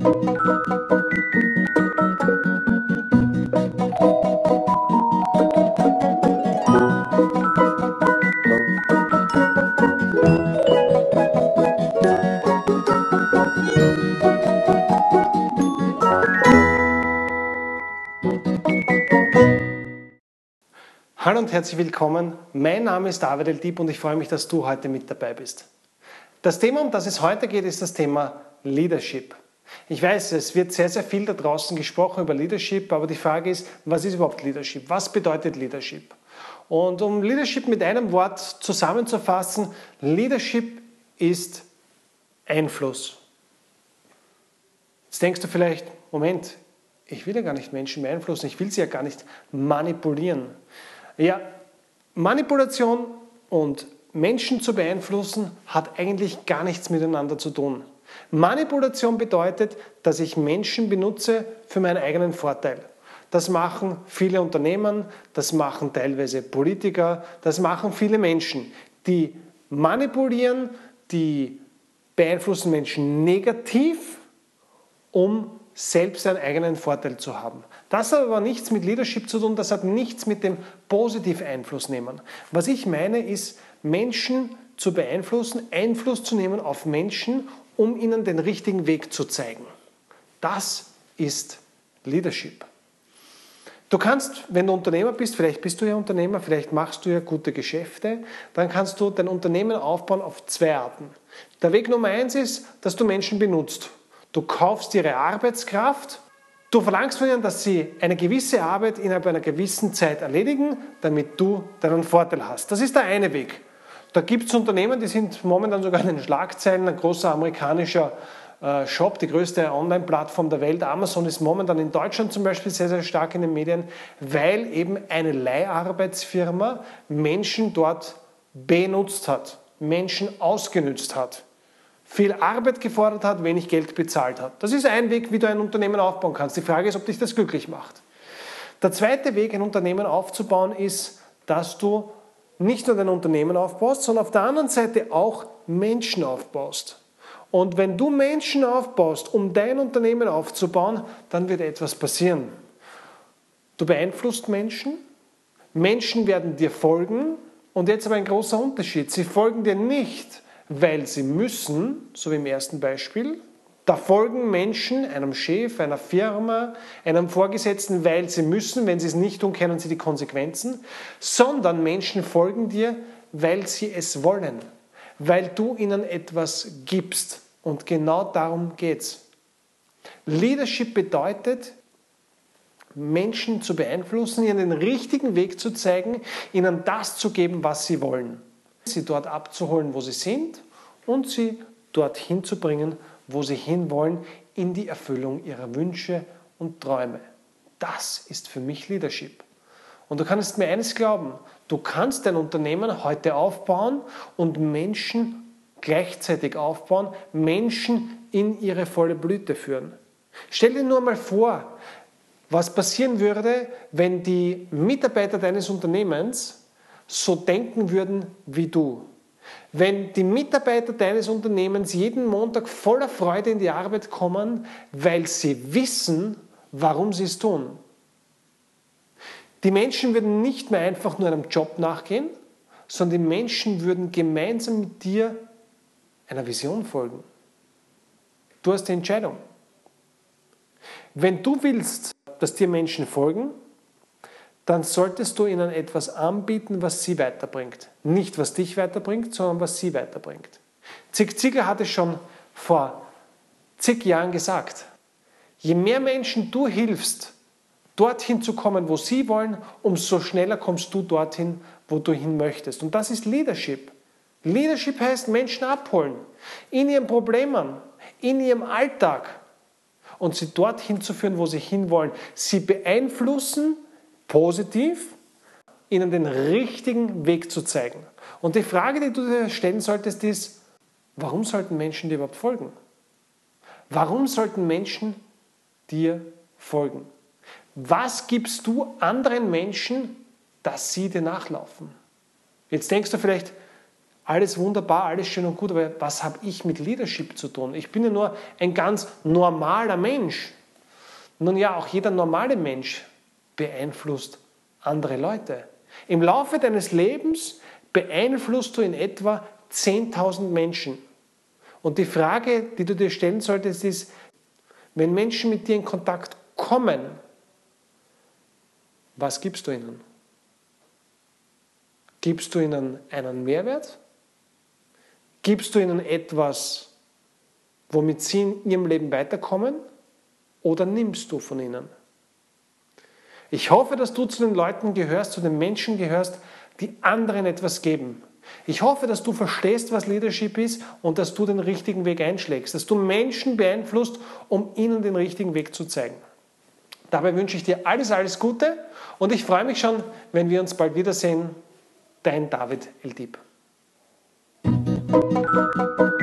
Hallo und herzlich willkommen. Mein Name ist David El-Dieb und ich freue mich, dass du heute mit dabei bist. Das Thema, um das es heute geht, ist das Thema Leadership. Ich weiß, es wird sehr, sehr viel da draußen gesprochen über Leadership, aber die Frage ist, was ist überhaupt Leadership? Was bedeutet Leadership? Und um Leadership mit einem Wort zusammenzufassen, Leadership ist Einfluss. Jetzt denkst du vielleicht, Moment, ich will ja gar nicht Menschen beeinflussen, ich will sie ja gar nicht manipulieren. Ja, Manipulation und Menschen zu beeinflussen hat eigentlich gar nichts miteinander zu tun. Manipulation bedeutet, dass ich Menschen benutze für meinen eigenen Vorteil. Das machen viele Unternehmen, das machen teilweise Politiker, das machen viele Menschen, die manipulieren, die beeinflussen Menschen negativ, um selbst einen eigenen Vorteil zu haben. Das hat aber nichts mit Leadership zu tun, das hat nichts mit dem positiven Einfluss nehmen. Was ich meine, ist, Menschen zu beeinflussen, Einfluss zu nehmen auf Menschen, um ihnen den richtigen Weg zu zeigen. Das ist Leadership. Du kannst, wenn du Unternehmer bist, vielleicht bist du ja Unternehmer, vielleicht machst du ja gute Geschäfte, dann kannst du dein Unternehmen aufbauen auf zwei Arten. Der Weg Nummer 1 ist, dass du Menschen benutzt. Du kaufst ihre Arbeitskraft, du verlangst von ihnen, dass sie eine gewisse Arbeit innerhalb einer gewissen Zeit erledigen, damit du deinen Vorteil hast. Das ist der eine Weg. Da gibt es Unternehmen, die sind momentan sogar in den Schlagzeilen. Ein großer amerikanischer Shop, die größte Online-Plattform der Welt, Amazon, ist momentan in Deutschland zum Beispiel sehr, sehr stark in den Medien, weil eben eine Leiharbeitsfirma Menschen dort benutzt hat, Menschen ausgenützt hat. Viel Arbeit gefordert hat, wenig Geld bezahlt hat. Das ist ein Weg, wie du ein Unternehmen aufbauen kannst. Die Frage ist, ob dich das glücklich macht. Der zweite Weg, ein Unternehmen aufzubauen, ist, dass du nicht nur dein Unternehmen aufbaust, sondern auf der anderen Seite auch Menschen aufbaust. Und wenn du Menschen aufbaust, um dein Unternehmen aufzubauen, dann wird etwas passieren. Du beeinflusst Menschen, Menschen werden dir folgen und jetzt aber ein großer Unterschied. Sie folgen dir nicht, weil sie müssen, so wie im ersten Beispiel. Da folgen Menschen einem Chef, einer Firma, einem Vorgesetzten, weil sie müssen. Wenn sie es nicht tun, kennen sie die Konsequenzen. Sondern Menschen folgen dir, weil sie es wollen. Weil du ihnen etwas gibst. Und genau darum geht es. Leadership bedeutet, Menschen zu beeinflussen, ihnen den richtigen Weg zu zeigen, ihnen das zu geben, was sie wollen. Sie dort abzuholen, wo sie sind und sie dorthin zu bringen, wo sie hinwollen, in die Erfüllung ihrer Wünsche und Träume. Das ist für mich Leadership. Und du kannst mir eines glauben, du kannst dein Unternehmen heute aufbauen und Menschen gleichzeitig aufbauen, Menschen in ihre volle Blüte führen. Stell dir nur mal vor, was passieren würde, wenn die Mitarbeiter deines Unternehmens so denken würden wie du. Wenn die Mitarbeiter deines Unternehmens jeden Montag voller Freude in die Arbeit kommen, weil sie wissen, warum sie es tun. Die Menschen würden nicht mehr einfach nur einem Job nachgehen, sondern die Menschen würden gemeinsam mit dir einer Vision folgen. Du hast die Entscheidung. Wenn du willst, dass dir Menschen folgen, dann solltest du ihnen etwas anbieten, was sie weiterbringt. Nicht, was dich weiterbringt, sondern was sie weiterbringt. Zig Ziglar hat es schon vor zig Jahren gesagt. Je mehr Menschen du hilfst, dorthin zu kommen, wo sie wollen, umso schneller kommst du dorthin, wo du hin möchtest. Und das ist Leadership. Leadership heißt Menschen abholen, in ihren Problemen, in ihrem Alltag und sie dorthin zu führen, wo sie hinwollen. Sie beeinflussen, positiv, ihnen den richtigen Weg zu zeigen. Und die Frage, die du dir stellen solltest, ist, warum sollten Menschen dir überhaupt folgen? Warum sollten Menschen dir folgen? Was gibst du anderen Menschen, dass sie dir nachlaufen? Jetzt denkst du vielleicht, Alles wunderbar, alles schön und gut, aber was habe ich mit Leadership zu tun? Ich bin ja nur ein ganz normaler Mensch. Nun ja, auch jeder normale Mensch beeinflusst andere Leute. Im Laufe deines Lebens beeinflusst du in etwa 10.000 Menschen. Und die Frage, die du dir stellen solltest, ist, wenn Menschen mit dir in Kontakt kommen, was gibst du ihnen? Gibst du ihnen einen Mehrwert? Gibst du ihnen etwas, womit sie in ihrem Leben weiterkommen? Oder nimmst du von ihnen? Ich hoffe, dass du zu den Leuten gehörst, zu den Menschen gehörst, die anderen etwas geben. Ich hoffe, dass du verstehst, was Leadership ist und dass du den richtigen Weg einschlägst, dass du Menschen beeinflusst, um ihnen den richtigen Weg zu zeigen. Dabei wünsche ich dir alles, alles Gute und ich freue mich schon, wenn wir uns bald wiedersehen. Dein David El Dib.